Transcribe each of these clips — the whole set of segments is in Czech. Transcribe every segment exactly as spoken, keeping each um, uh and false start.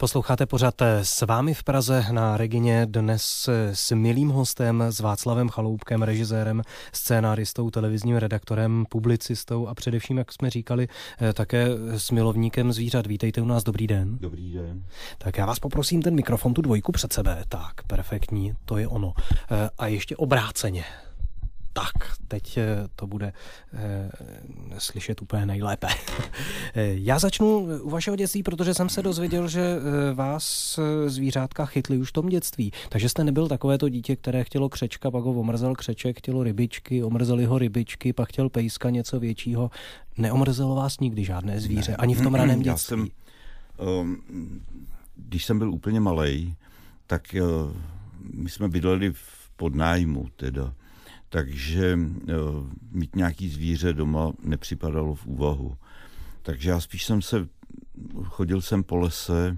Posloucháte pořad S vámi v Praze na Regině, dnes s milým hostem, s Václavem Chaloupkem, režisérem, scénáristou, televizním redaktorem, publicistou a především, jak jsme říkali, také s milovníkem zvířat. Vítejte u nás, dobrý den. Dobrý den. Tak já vás poprosím ten mikrofon, tu dvojku před sebe. Tak, perfektní, to je ono. A ještě obráceně. Tak, teď to bude e, slyšet úplně nejlépe. Já začnu u vašeho dětství, protože jsem se dozvěděl, že vás zvířátka chytly už v tom dětství. Takže jste nebyl takové to dítě, které chtělo křečka, pak ho omrzel křeček, chtělo rybičky, omrzeli ho rybičky, pak chtěl pejska, něco většího. Neomrzelo vás nikdy žádné zvíře, ne, ani v tom raném dětství? Já jsem, um, když jsem byl úplně malej, tak uh, my jsme bydleli v podnájmu teda. Takže mít nějaký zvíře doma nepřipadalo v úvahu. Takže já spíš jsem se, chodil jsem po lese,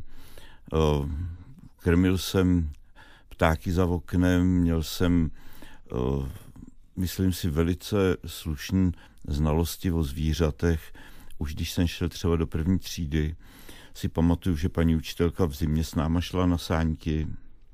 krmil jsem ptáky za oknem, měl jsem, myslím si, velice slušné znalosti o zvířatech. Už když jsem šel třeba do první třídy, si pamatuju, že paní učitelka v zimě s náma šla na sáňky.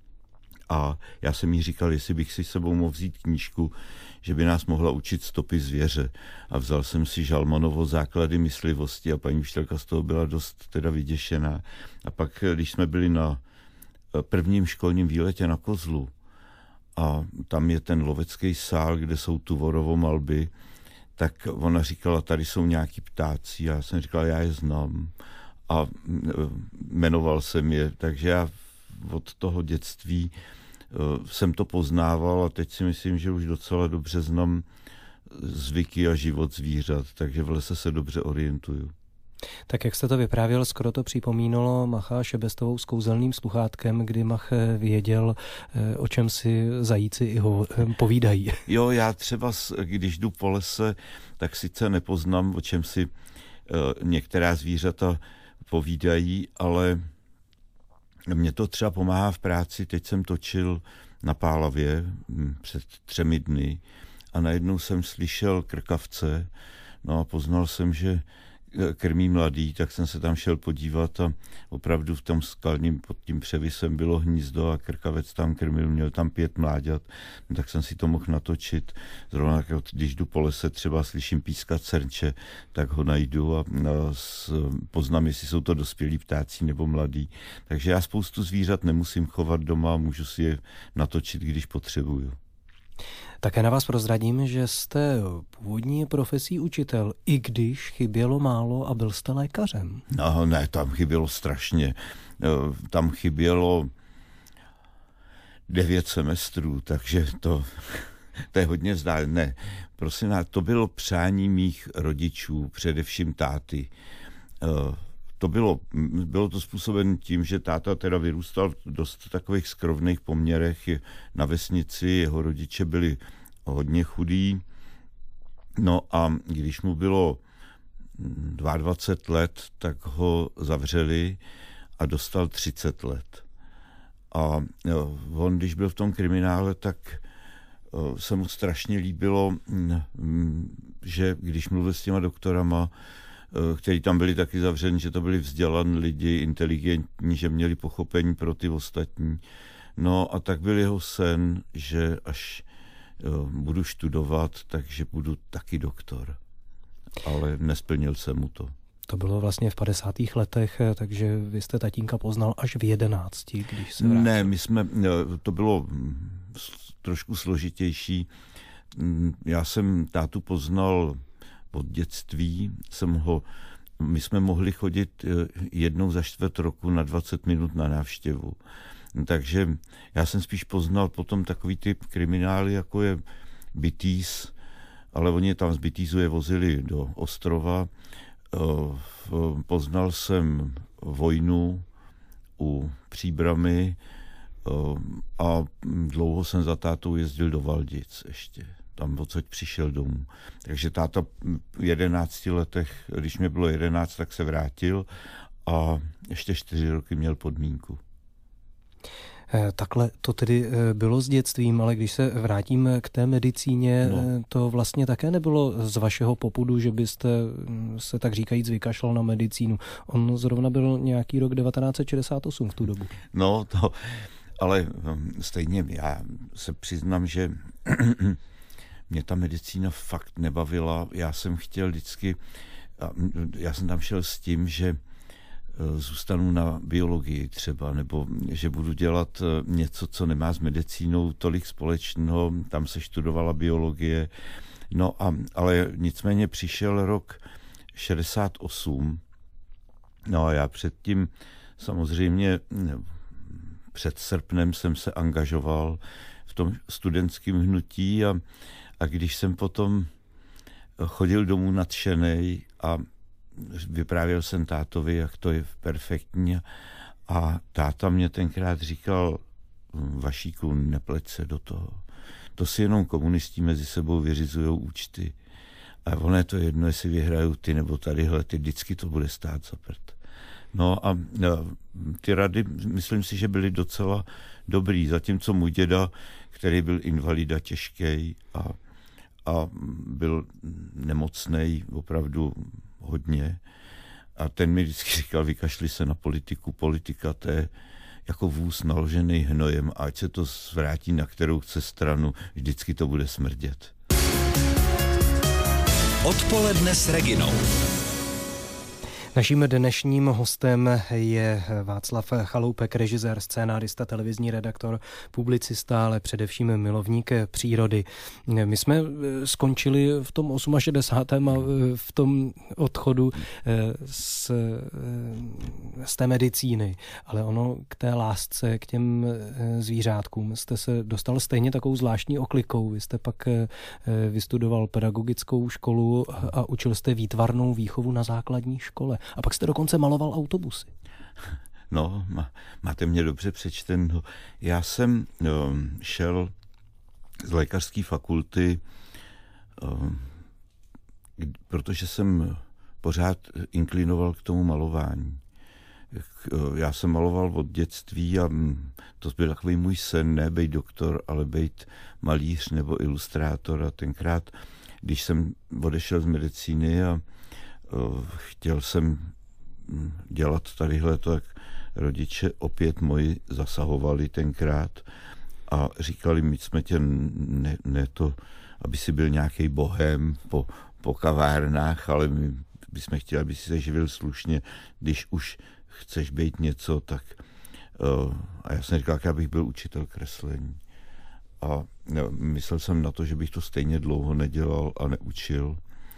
A já jsem jí říkal, jestli bych si s sebou mohl vzít knížku, že by nás mohla učit stopy zvěře. A vzal jsem si Žalmanovo Základy myslivosti a paní učitelka z toho byla dost teda vyděšená. A pak, když jsme byli na prvním školním výletě na Kozlu, a tam je ten lovecký sál, kde jsou Tuvorovo-malby, tak ona říkala, tady jsou nějaký ptáci. Já jsem říkal, já je znám. A jmenoval jsem je, takže já od toho dětství jsem to poznával a teď si myslím, že už docela dobře znám zvyky a život zvířat, takže v lese se dobře orientuju. Tak jak jste to vyprávěl, skoro to připomínalo Macha Šebestovou s kouzelným sluchátkem, kdy Mach věděl, o čem si zajíci i ho povídají. Jo, já třeba, když jdu po lese, tak sice nepoznám, o čem si některá zvířata povídají, ale mě to třeba pomáhá v práci. Teď jsem točil na Pálavě před třemi dny a najednou jsem slyšel krkavce, no a poznal jsem, že krmí mladý, tak jsem se tam šel podívat a opravdu v tom skalním pod tím převisem bylo hnízdo a krkavec tam krmil, měl tam pět mláďat, no, tak jsem si to mohl natočit. Zrovna jako když jdu po lese, třeba slyším pískat srnče, tak ho najdu a, a poznám, jestli jsou to dospělí ptáci nebo mladí. Takže já spoustu zvířat nemusím chovat doma, můžu si je natočit, když potřebuju. Také na vás prozradím, že jste původní profesí učitel, i když chybělo málo a byl jste lékařem. No ne, tam chybělo strašně. Tam chybělo devět semestrů, takže to, to je hodně vzdálené. Prosím vás, to bylo přání mých rodičů, především táty. To bylo, bylo to způsobeno tím, že táta teda vyrůstal v dost takových skrovných poměrech na vesnici, jeho rodiče byli hodně chudí. No a když mu bylo dvacet dva let, tak ho zavřeli a dostal třicet let. A on, když byl v tom kriminále, tak se mu strašně líbilo, že když mluvil s těma doktorama, kteří tam byli taky zavřeni, že to byli vzdělaní lidi, inteligentní, že měli pochopení pro ty ostatní. No a tak byl jeho sen, že až jo, budu studovat, takže budu taky doktor. Ale nesplnil jsem mu to. To bylo vlastně v padesátých letech, takže vy jste tatínka poznal až v jedenácti, když se vrátil. Ne, my jsme, to bylo trošku složitější. Já jsem tátu poznal od dětství, jsem ho, my jsme mohli chodit jednou za čtvrt roku na dvacet minut na návštěvu. Takže já jsem spíš poznal potom takový typ kriminály, jako je Bytýs, ale oni tam z Bytýzu je vozili do Ostrova. Poznal jsem Vojnu u Příbramy a dlouho jsem za tátou jezdil do Valdic ještě. Tam odsaď přišel domů. Takže táta v jedenácti letech, když mě bylo jedenáct, tak se vrátil a ještě čtyři roky měl podmínku. Takhle to tedy bylo s dětstvím, ale když se vrátím k té medicíně, no. To vlastně také nebylo z vašeho popudu, že byste se tak říkajíc vykašlal na medicínu. On zrovna byl nějaký rok devatenáct set šedesát osm v tu dobu. No to, ale stejně já se přiznám, že mě ta medicína fakt nebavila. Já jsem chtěl vždycky, já jsem tam šel s tím, že zůstanu na biologii třeba, nebo že budu dělat něco, co nemá s medicínou tolik společného. Tam se študovala biologie. No a, ale nicméně přišel rok šedesát osm. No a já předtím samozřejmě před srpnem jsem se angažoval v tom studentském hnutí a, a když jsem potom chodil domů nadšenej a vyprávěl jsem tátovi, jak to je perfektní a táta mě tenkrát říkal, Vašíku, nepleť se do toho. To si jenom komunisti mezi sebou vyřizujou účty. A ono je to jedno, jestli vyhrajou ty nebo tadyhle, ty vždycky to bude stát za prd. No a ty rady, myslím si, že byly docela dobrý, zatímco můj děda, který byl invalida těžký a, a byl nemocnej opravdu hodně, a ten mi vždycky říkal, vykašli se na politiku, politika to je jako vůz naložený hnojem, ať se to zvrátí na kterou chce stranu, vždycky to bude smrdět. Odpoledne s Reginou. Naším dnešním hostem je Václav Chaloupek, režisér, scénárista, televizní redaktor, publicista, ale především milovník přírody. My jsme skončili v tom šedesátém osmém a v tom odchodu z, z té medicíny, ale ono k té lásce, k těm zvířátkům jste se dostal stejně takovou zvláštní oklikou. Vy jste pak vystudoval pedagogickou školu a učil jste výtvarnou výchovu na základní škole. A pak jste dokonce maloval autobusy. No, má, máte mě dobře přečteno. Já jsem no, šel z lékařské fakulty, no, protože jsem pořád inklinoval k tomu malování. Já jsem maloval od dětství a to byl takový můj sen, ne být doktor, ale být malíř nebo ilustrátor. A tenkrát, když jsem odešel z medicíny a chtěl jsem dělat tadyhle, tak rodiče opět moji zasahovali tenkrát a říkali, my jsme tě ne, ne to, aby si byl nějaký bohem po, po kavárnách, ale my bychom chtěli, aby si se živil slušně, když už chceš být něco, tak uh, a já jsem říkal, jak bych byl učitel kreslení. A no, myslel jsem na to, že bych to stejně dlouho nedělal a neučil.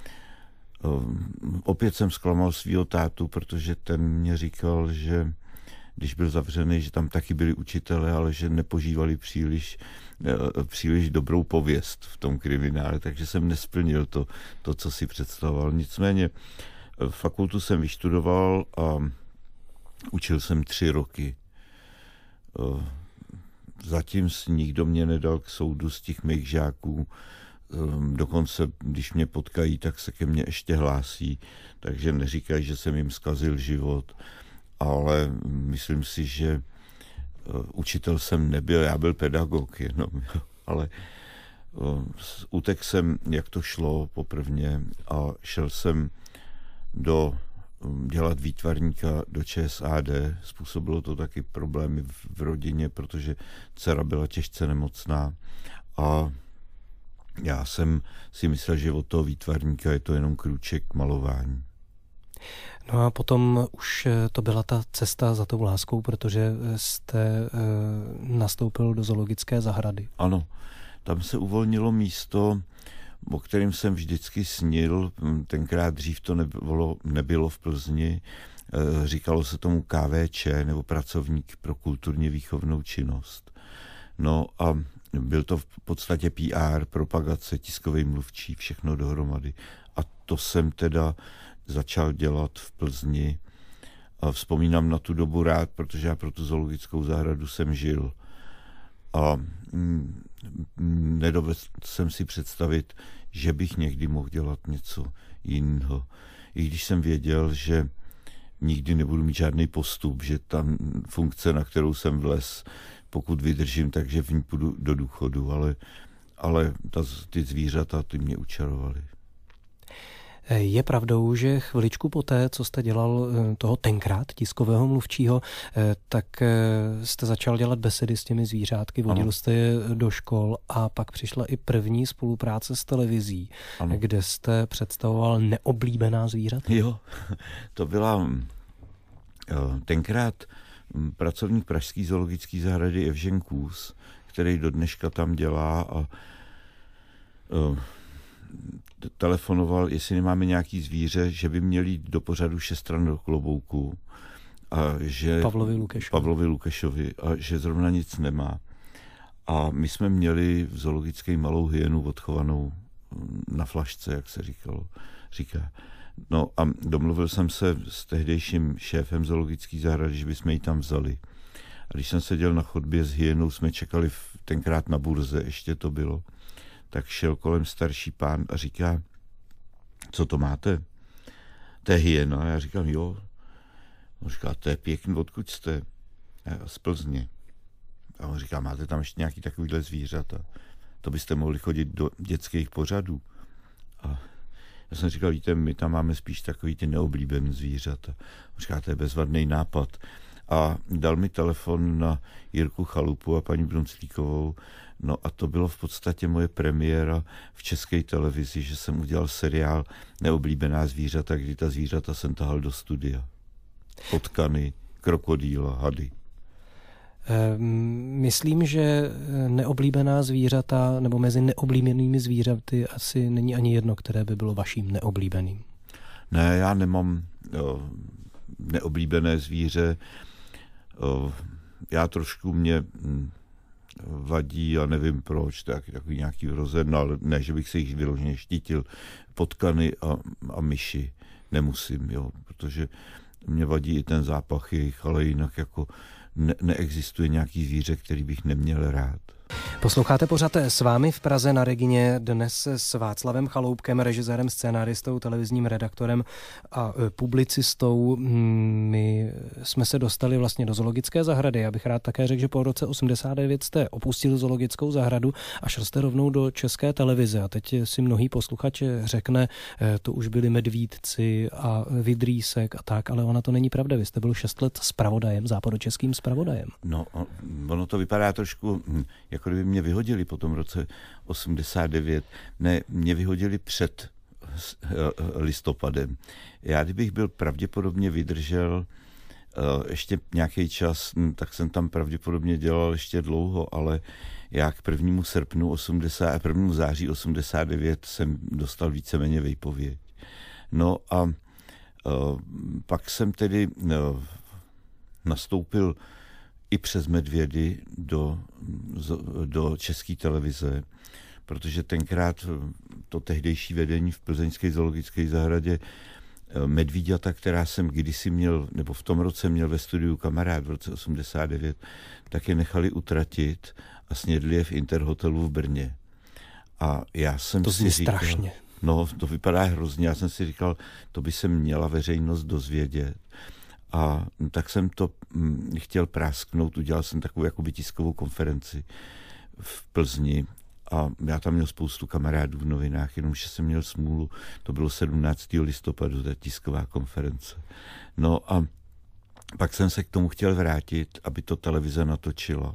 Opět jsem zklamal svýho tátu, protože ten mě říkal, že když byl zavřený, že tam taky byli učitelé, ale že nepožívali příliš, příliš dobrou pověst v tom kriminále, takže jsem nesplnil to, to, co si představoval. Nicméně fakultu jsem vyštudoval a učil jsem tři roky. Zatím nikdo mě nedal k soudu z těch mých žáků. Dokonce, když mě potkají, tak se ke mně ještě hlásí, takže neříkají, že jsem jim zkazil život, ale myslím si, že učitel jsem nebyl, já byl pedagog jenom, ale utek jsem, jak to šlo poprvně a šel jsem do dělat výtvarníka do ČSAD. Způsobilo to taky problémy v rodině, protože dcera byla těžce nemocná a já jsem si myslel, že od toho výtvarníka je to jenom krůček k malování. No a potom už to byla ta cesta za tou láskou, protože jste e, nastoupil do zoologické zahrady. Ano, tam se uvolnilo místo, o kterém jsem vždycky snil. Tenkrát dřív to nebylo, nebylo v Plzni. E, říkalo se tomu K V Č, nebo pracovník pro kulturně výchovnou činnost. No a byl to v podstatě P R, propagace, tiskový mluvčí, všechno dohromady. A to jsem teda začal dělat v Plzni. A vzpomínám na tu dobu rád, protože já pro tu zoologickou zahradu jsem žil. A mm, nedovedl jsem si představit, že bych někdy mohl dělat něco jiného. I když jsem věděl, že nikdy nebudu mít žádný postup, že tam funkce, na kterou jsem vlez, pokud vydržím, takže v ní půjdu do důchodu, ale, ale ta, ty zvířata, ty mě učarovaly. Je pravdou, že chviličku poté, co jste dělal toho tenkrát tiskového mluvčího, tak jste začal dělat besedy s těmi zvířátky, vodil ano. jste je do škol a pak přišla i první spolupráce s televizí, ano. kde jste představoval neoblíbená zvířata. Jo, to byla tenkrát pracovník pražský zoologický zahrady Evžen Kůz, který do dneška tam dělá a telefonoval, jestli nemáme nějaký zvíře, že by měli jít do pořadu Šest stran do klobouku. A že Pavlovi Lukešovi. Pavlovi Lukešovi a že zrovna nic nemá. A my jsme měli v zoologické malou hyenu odchovanou na flašce, jak se říkalo, říká. No a domluvil jsem se s tehdejším šéfem zoologické zahrady, že bychom ji tam vzali. A když jsem seděl na chodbě s hyenou, jsme čekali v, tenkrát na burze, ještě to bylo, tak šel kolem starší pán a říká, co to máte? To je hyena. A já říkám, jo. On říká, to je pěkný, odkud jste? Já, z Plzně. A on říká, máte tam ještě nějaký takovýhle zvířata? To byste mohli chodit do dětských pořadů. A já jsem říkal, víte, my tam máme spíš takový ty neoblíbené zvířata. On říká, to je bezvadný nápad. A dal mi telefon na Jirku Chalupu a paní Brunclíkovou. No a to bylo v podstatě moje premiéra v České televizi, že jsem udělal seriál Neoblíbená zvířata, kdy ta zvířata jsem tahal do studia. Potkany, krokodýla, hady. Myslím, že neoblíbená zvířata, nebo mezi neoblíbenými zvířaty asi není ani jedno, které by bylo vaším neoblíbeným. Ne, já nemám jo, neoblíbené zvíře. Jo, já trošku mě vadí a nevím proč, tak, takový nějaký hrozen, ale ne, že bych se jich vyloženě štítil. Potkany a, a myši nemusím, jo, protože mě vadí i ten zápach jejich, ale jinak jako ne, neexistuje nějaký zvíře, který bych neměl rád. Posloucháte pořad S vámi v Praze na Regině, dnes s Václavem Chaloupkem, režisérem, scénáristou, televizním redaktorem a publicistou. My jsme se dostali vlastně do zoologické zahrady. Já bych rád také řekl, že po roce osmdesát devět jste opustil zoologickou zahradu a šel jste rovnou do České televize. A teď si mnohý posluchač řekne, to už byli medvídci a vidrýsek a tak, ale ona to není pravda. Vy jste byl šest let zpravodajem, západočeským zpravodajem. No, ono to vypadá trošku, jako kdyby mě vyhodili po tom roce osmdesát devět. Ne, mě vyhodili před listopadem. Já kdybych byl pravděpodobně vydržel ještě nějaký čas, tak jsem tam pravděpodobně dělal ještě dlouho, ale já k prvnímu srpnu osmdesát, prvnímu září osmdesát devět jsem dostal víceméně výpověď. No a pak jsem tedy nastoupil i přes medvědy do, do České televize, protože tenkrát to tehdejší vedení v plzeňské zoologické zahradě medvíďata, která jsem kdysi měl, nebo v tom roce měl ve studiu kamarád v roce osmdesát devět, tak je nechali utratit a snědli je v Interhotelu v Brně. A já jsem to si říkal, strašně. No, to vypadá hrozně. Já jsem si říkal, to by se měla veřejnost dozvědět. A tak jsem to hm, chtěl prásknout, udělal jsem takovou jakoby tiskovou konferenci v Plzni a já tam měl spoustu kamarádů v novinách, jenomže jsem měl smůlu, to bylo sedmnáctého listopadu, ta tisková konference. No a pak jsem se k tomu chtěl vrátit, aby to televize natočila.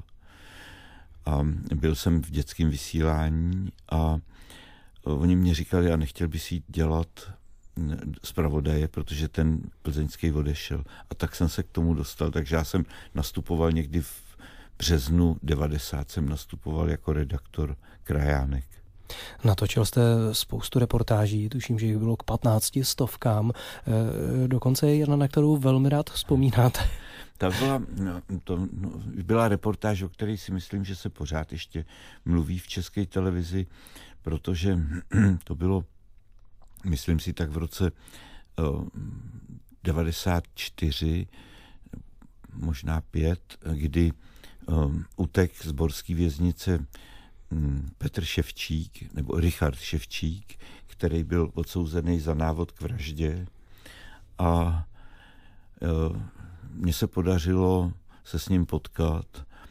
A byl jsem v dětském vysílání a oni mě říkali, a nechtěl bys jít dělat zpravodaje, protože ten plzeňský odešel. A tak jsem se k tomu dostal, takže já jsem nastupoval někdy v březnu devadesát, jsem nastupoval jako redaktor Krajánek. Natočil jste spoustu reportáží, tuším, že jich bylo k patnácti stovkám. Dokonce je jedna, na kterou velmi rád vzpomínáte. Ta byla, no, to, no, byla reportáž, o které si myslím, že se pořád ještě mluví v České televizi, protože to bylo, myslím si, tak v roce uh, devadesát čtyři, možná pět, kdy um, utek z borské věznice um, Petr Ševčík, nebo Richard Ševčík, který byl odsouzený za návod k vraždě. A uh, mně se podařilo se s ním potkat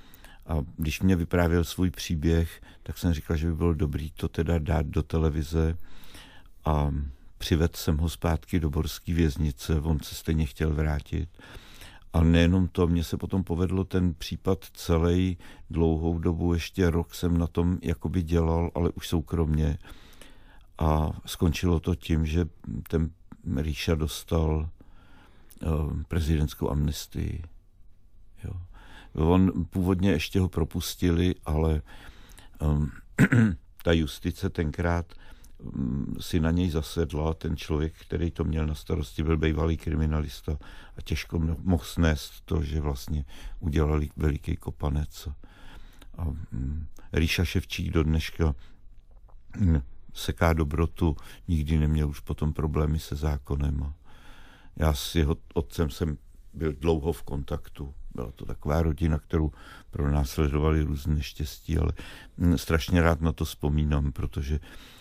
A když mě vyprávěl svůj příběh, tak jsem říkal, že by bylo dobrý to teda dát do televize a přivedl jsem ho zpátky do borské věznice, on se stejně chtěl vrátit. A nejenom to, mně se potom povedlo ten případ celý dlouhou dobu, ještě rok jsem na tom jakoby dělal, ale už soukromně. A skončilo to tím, že ten Ríša dostal uh, prezidentskou amnestii. Jo. On původně ještě ho propustili, ale um, ta justice tenkrát um, si na něj zasedla. Ten člověk, který to měl na starosti, byl bývalý kriminalista a těžko mohl snést to, že vlastně udělali veliký kopanec. A um, Ríša Ševčík do dneška um, seká dobrotu, nikdy neměl už potom problémy se zákonem. A já s jeho otcem jsem byl dlouho v kontaktu. Byla to taková rodina, kterou pronásledovali různé neštěstí, ale strašně rád na to vzpomínám, protože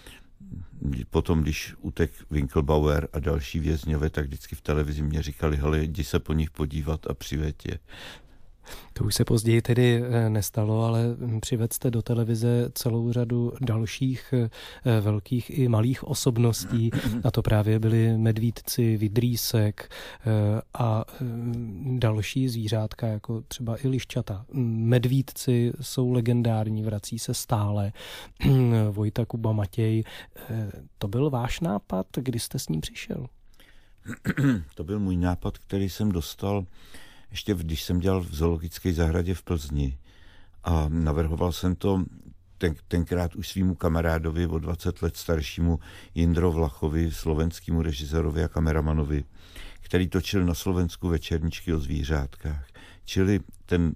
potom, když utek Winkelbauer a další vězňové, tak vždycky v televizi mě říkali, hele, jdi se po nich podívat a přiveď je. To už se později tedy nestalo, ale přivedl jste do televize celou řadu dalších velkých i malých osobností, a to právě byli medvídci, vidrýsek a další zvířátka, jako třeba i liščata. Medvídci jsou legendární, vrací se stále. Vojta, Kuba, Matěj. To byl váš nápad, kdy jste s ním přišel? To byl můj nápad, který jsem dostal ještě když jsem dělal v zoologické zahradě v Plzni a navrhoval jsem to ten, tenkrát už svýmu kamarádovi o dvacet let staršímu Jindro Vlachovi, slovenskému režisérovi a kameramanovi, který točil na Slovensku večerníčky o zvířátkách. Čili ten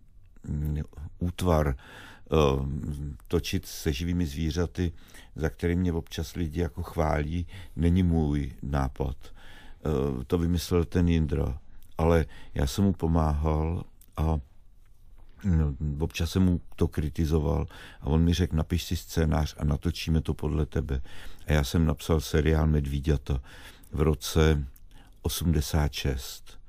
útvar uh, točit se živými zvířaty, za kterým mě občas lidi jako chválí, není můj nápad. Uh, to vymyslel ten Jindra. Ale já jsem mu pomáhal a no, občas jsem mu to kritizoval a on mi řekl, napiš si scénář a natočíme to podle tebe. A já jsem napsal seriál Medvíďata v roce osmdesát šest.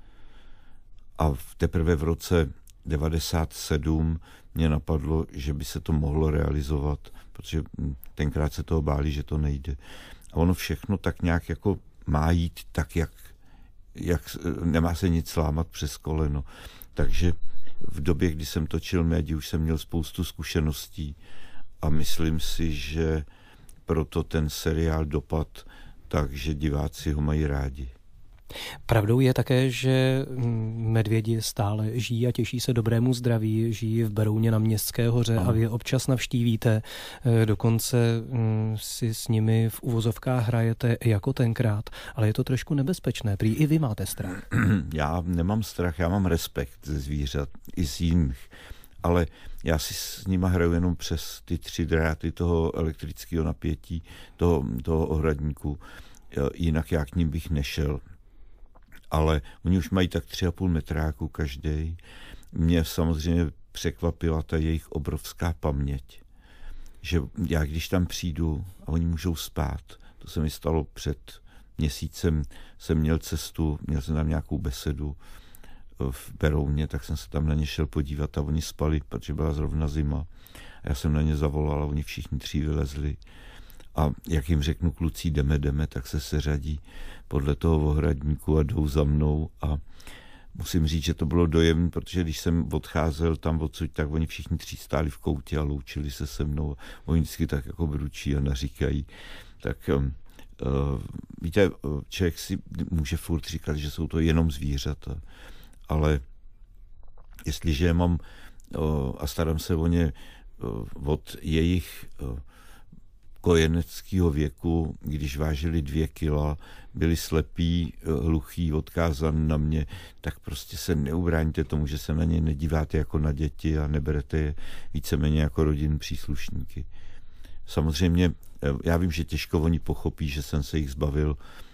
A teprve v roce devadesát sedm mě napadlo, že by se to mohlo realizovat, protože tenkrát se toho báli, že to nejde. A ono všechno tak nějak jako má jít tak, jak jak nemá se nic lámat přes koleno. Takže v době, kdy jsem točil Médi, už jsem měl spoustu zkušeností a myslím si, že proto ten seriál dopad, takže diváci ho mají rádi. Pravdou je také, že medvědi stále žijí a těší se dobrému zdraví, žijí v Berouně na Městské hoře a vy je občas navštívíte, dokonce si s nimi v uvozovkách hrajete jako tenkrát, ale je to trošku nebezpečné, prý i vy máte strach. Já nemám strach, já mám respekt ze zvířat i z jiných, ale já si s nima hraju jenom přes ty tři dráty toho elektrického napětí, toho, toho ohradníku, jinak já k ním bych nešel. Ale oni už mají tak tři a půl metráku každý. Mě samozřejmě překvapila ta jejich obrovská paměť. Že já když tam přijdu a oni můžou spát, to se mi stalo před měsícem, jsem měl cestu, měl jsem tam nějakou besedu v Berouně, tak jsem se tam na ně šel podívat a oni spali, protože byla zrovna zima. A já jsem na ně zavolal a oni všichni tři vylezli. A jak jim řeknu, kluci, jdeme, jdeme, tak se seřadí podle toho ohradníku a jdou za mnou a musím říct, že to bylo dojemné, protože když jsem odcházel tam odsud, tak oni všichni tři stáli v koutě a loučili se se mnou. Oni vždycky tak jako bručí a naříkají. Tak uh, víte, člověk si může furt říkat, že jsou to jenom zvířata, ale jestliže je mám uh, a starám se o ně uh, od jejich uh, kojeneckého věku, když vážili dvě kila, byli slepí, hluchí, odkázaní na mě, tak prostě se neubráníte tomu, že se na ně nedíváte jako na děti a neberete je víceméně jako rodinní příslušníky. Samozřejmě, já vím, že těžko oni pochopí, že jsem se jich zbavil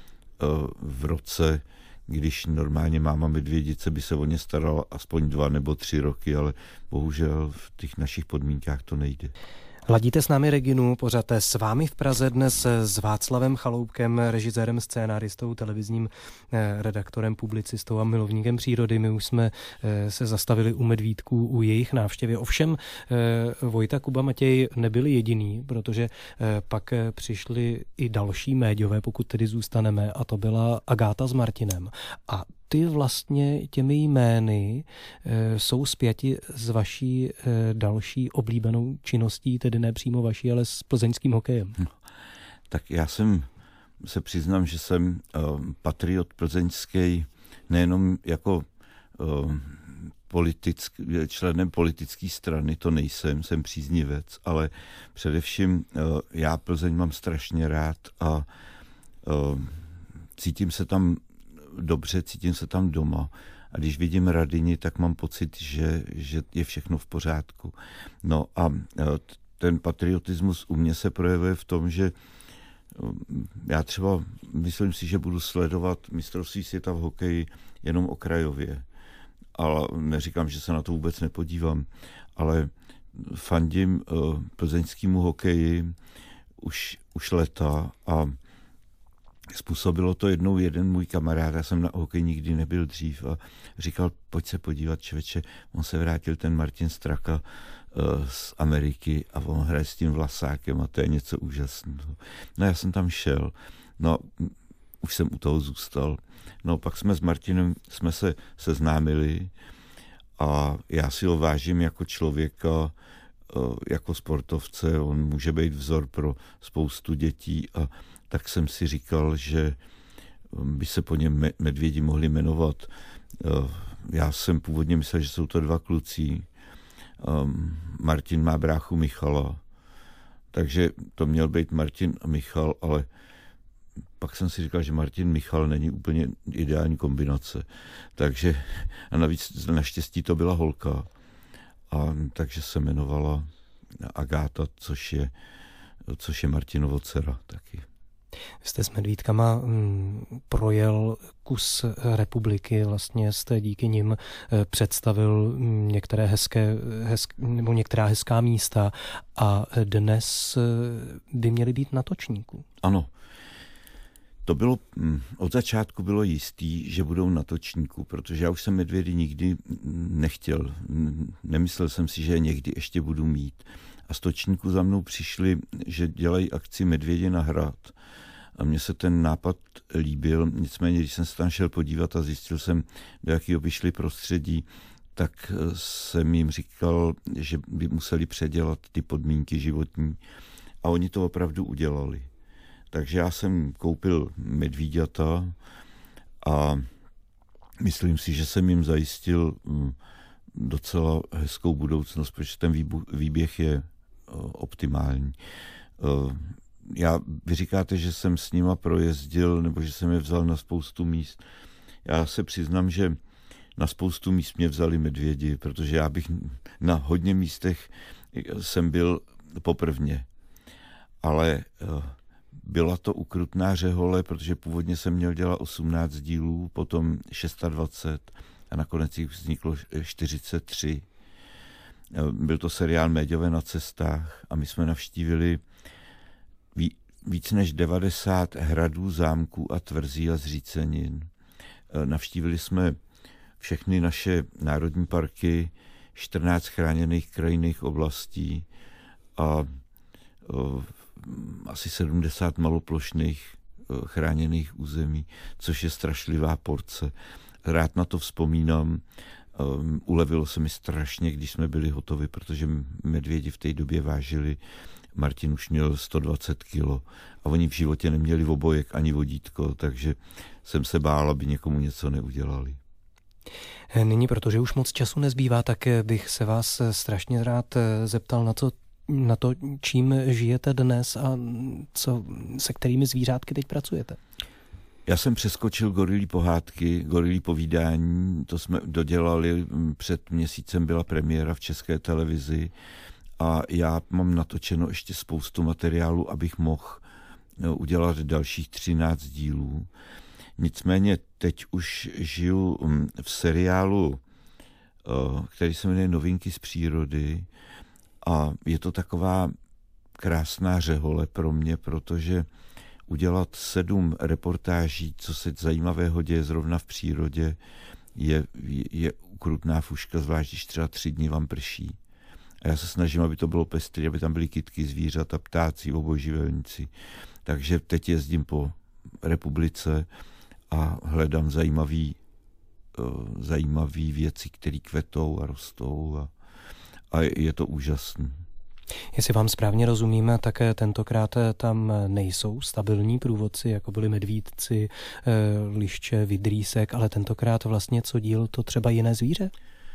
v roce, když normálně máma medvědice by se o ně starala aspoň dva nebo tři roky, ale bohužel v těch našich podmínkách to nejde. Ladíte s námi Reginu, pořád s vámi v Praze dnes s Václavem Chaloupkem, režisérem, scénáristou, televizním redaktorem, publicistou a milovníkem přírody. My už jsme se zastavili u medvídků, u jejich návštěvy. Ovšem Vojta, Kuba, Matěj nebyli jediný, protože pak přišli i další médiové, pokud tedy zůstaneme, a to byla Agáta s Martinem. A ty vlastně těmi jmény e, jsou spjati s vaší e, další oblíbenou činností, tedy ne přímo vaší, ale s plzeňským hokejem. No, tak já jsem se přiznám, že jsem uh, patriot plzeňský nejenom jako uh, politický, členem politické strany, to nejsem, jsem příznivec, ale především uh, já Plzeň mám strašně rád a uh, cítím se tam dobře, cítím se tam doma. A když vidím Radyni, tak mám pocit, že, že je všechno v pořádku. No a ten patriotismus u mě se projevuje v tom, že já třeba myslím si, že budu sledovat mistrovství světa v hokeji jenom okrajově. Ale neříkám, že se na to vůbec nepodívám, ale fandím plzeňskému hokeji už, už leta a způsobilo to jednou jeden můj kamarád, já jsem na hokej nikdy nebyl dřív a říkal, pojď se podívat, člověče, on se vrátil ten Martin Straka uh, z Ameriky a on hraje s tím Vlasákem a to je něco úžasného. No já jsem tam šel, no už jsem u toho zůstal. No pak jsme s Martinem jsme se seznámili a já si ho vážím jako člověka, uh, jako sportovce, on může být vzor pro spoustu dětí a tak jsem si říkal, že by se po něm medvědi mohli jmenovat. Já jsem původně myslel, že jsou to dva kluci. Martin má bráchu Michala, takže to měl být Martin a Michal, ale pak jsem si říkal, že Martin Michal není úplně ideální kombinace. Takže a navíc naštěstí to byla holka. A takže se jmenovala Agáta, což je, což je Martinovo dcera taky. Jste s medvídkama projel kus republiky, vlastně jste díky nim představil některé hezké, hezk, nebo některá hezká místa a dnes by měly být na točníku. Ano. To bylo, od začátku bylo jistý, že budou na točníku, protože já už jsem medvědy nikdy nechtěl. Nemyslel jsem si, že je někdy ještě budu mít. A z točníku za mnou přišli, že dělají akci Medvědi na hrad. A mně se ten nápad líbil, nicméně, když jsem se tam šel podívat a zjistil jsem, do jakého by šli prostředí, tak jsem jim říkal, že by museli předělat ty podmínky životní. A oni to opravdu udělali. Takže já jsem koupil medvíďata a myslím si, že jsem jim zajistil docela hezkou budoucnost, protože ten výběh je optimální. Já, vy říkáte, že jsem s nima projezdil, nebo že jsem je vzal na spoustu míst. Já se přiznám, že na spoustu míst mě vzali medvědi, protože já bych na hodně místech jsem byl poprvně. Ale byla to ukrutná řehole, protože původně jsem měl dělat osmnáct dílů, potom dvacet šest a nakonec jich vzniklo čtyřicet tři. Byl to seriál Méďové na cestách a my jsme navštívili víc než devadesát hradů, zámků a tvrzí a zřícenin. Navštívili jsme všechny naše národní parky, čtrnáct chráněných krajinných oblastí a asi sedmdesát maloplošných chráněných území, což je strašlivá porce. Rád na to vzpomínám. Um, ulevilo se mi strašně, když jsme byli hotovi, protože medvědi v té době vážili, Martin už měl sto dvacet kilo a oni v životě neměli obojek ani vodítko, takže jsem se bál, aby někomu něco neudělali. Nyní, protože už moc času nezbývá, tak bych se vás strašně rád zeptal na to, na to, čím žijete dnes a co, se kterými zvířátky teď pracujete. Já jsem přeskočil Gorilí pohádky, Gorilí povídání, to jsme dodělali, před měsícem byla premiéra v České televizi a já mám natočeno ještě spoustu materiálu, abych mohl udělat dalších třináct dílů. Nicméně teď už žiju v seriálu, který se jmenuje Novinky z přírody a je to taková krásná řehole pro mě, protože udělat sedm reportáží, co se zajímavého děje zrovna v přírodě, je, je ukrutná fuška, zvlášť když třeba tři dny vám prší. A já se snažím, aby to bylo pestré, aby tam byly kytky, zvířata, ptáci, obojživelníci. Takže teď jezdím po republice a hledám zajímavý, uh, zajímavý věci, které kvetou a rostou a, a je to úžasné. Jestli vám správně rozumíme, tak tentokrát tam nejsou stabilní průvodci, jako byli medvídci, liště, vidrýsek, ale tentokrát vlastně co díl, to třeba jiné zvíře?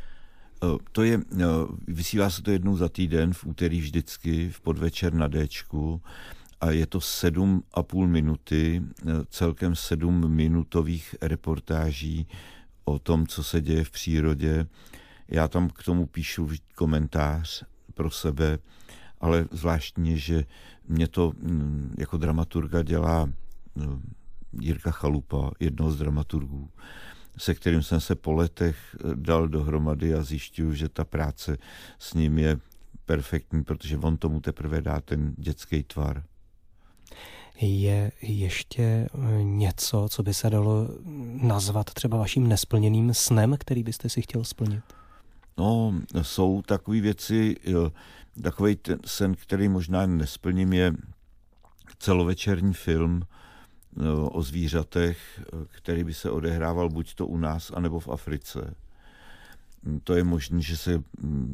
To je, vysílá se to jednou za týden, v úterý vždycky, v podvečer na Déčku a je to sedm a půl minuty, celkem sedm minutových reportáží o tom, co se děje v přírodě. Já tam k tomu píšu komentář pro sebe, ale zvláštně, že mě to jako dramaturga dělá Jirka Chalupa, jednoho z dramaturgů, se kterým jsem se po letech dal dohromady a zjišťuju, že ta práce s ním je perfektní, protože on tomu teprve dá ten dětský tvar. Je ještě něco, co by se dalo nazvat třeba vaším nesplněným snem, který byste si chtěl splnit? No, jsou takové věci, takový ten sen, který možná nesplním, je celovečerní film o zvířatech, který by se odehrával buď to u nás, anebo v Africe. To je možné, že se,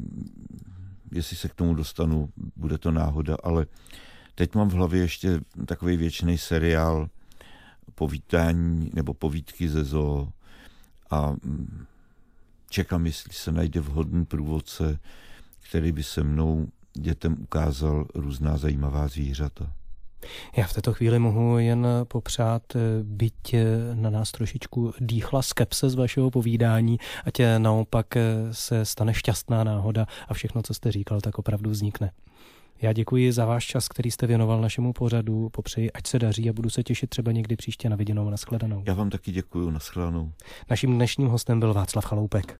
jestli se k tomu dostanu, bude to náhoda, ale teď mám v hlavě ještě takový věčný seriál povídání nebo povídky ze zoo a čekám, jestli se najde vhodný průvodce, který by se mnou dětem ukázal různá zajímavá zvířata. Já v této chvíli mohu jen popřát, byť na nás trošičku dýchla skepse z vašeho povídání, ať naopak se stane šťastná náhoda a všechno, co jste říkal, tak opravdu vznikne. Já děkuji za váš čas, který jste věnoval našemu pořadu, popřeji, ať se daří a budu se těšit třeba někdy příště na viděnou a nashledanou. Já vám taky děkuji, nashledanou. Naším dnešním hostem byl Václav Chaloupek.